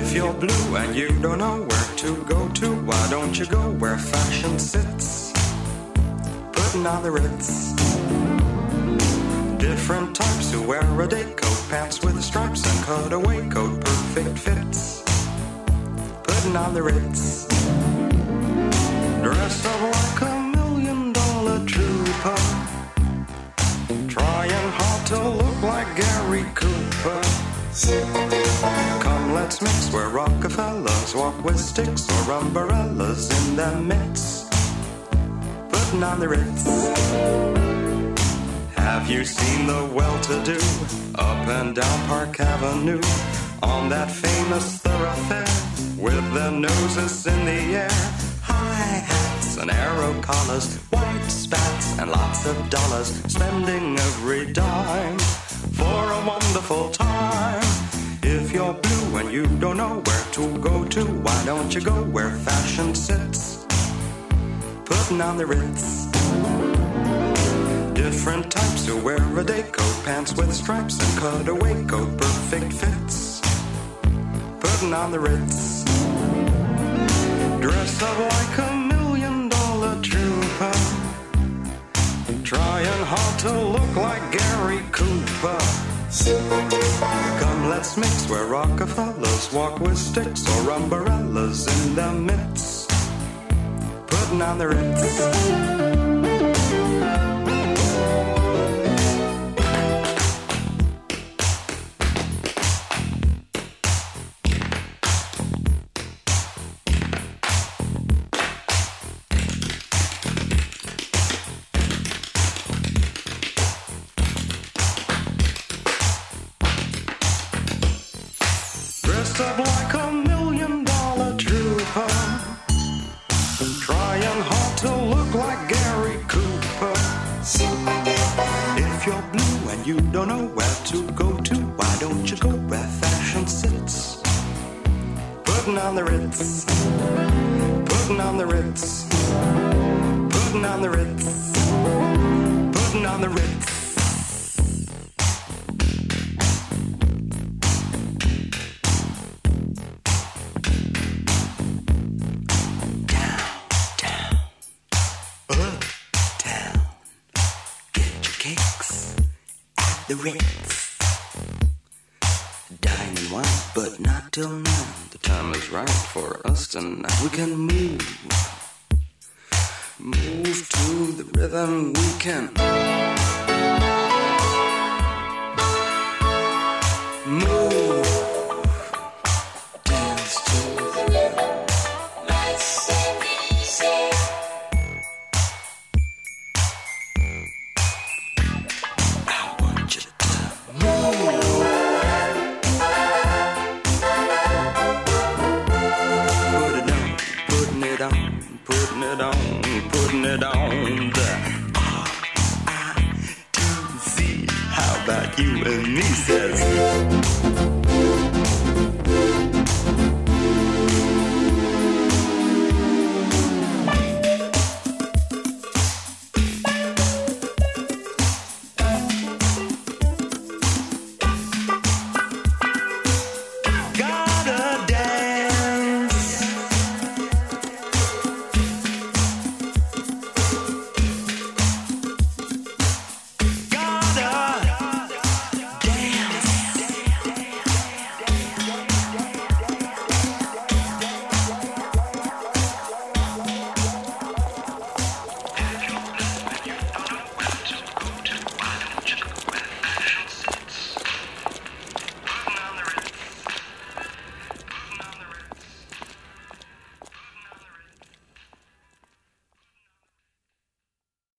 If you're blue and you don't know where to go to, why don't you go where fashion sits? Putting on the Ritz. Different types who wear a day coat, pants with stripes and cutaway coat, perfect fits. Putting on the Ritz. Dressed up like $1 million trooper, trying hard to look like Gary Cooper. Come, let's mix where Rockefellers walk with sticks or umbrellas in their midst. Putting on the Ritz. Have you seen the well-to-do up and down Park Avenue on that famous thoroughfare with their noses in the air? High hats and arrow collars, white spats and lots of dollars, spending every dime for a wonderful time. If you're blue and you don't know where to go to, why don't you go where fashion sits? Putting on the Ritz. Different types who wear a day coat, pants with stripes and cutaway coat, perfect fits. Putting on the Ritz. Dressed up like $1 million trooper, trying hard to look like Gary Cooper. Come, let's mix where Rockefellers walk with sticks or umbrellas in their midst. Putting on the Ritz. Dressed up like $1 million trooper, trying hard to look like Gary Cooper. If you're blue and you don't know where to go to, why don't you go where fashion sits? Putting on the Ritz. Putting on the Ritz. Putting on the Ritz. Putting on the Ritz. The Ritz. Dine and wine, but not till now. The time is right for us tonight. We can move to the rhythm. We can move, dance to the rhythm. Nice and easy. Putting it on the R-I-T-Z. How about you and me, says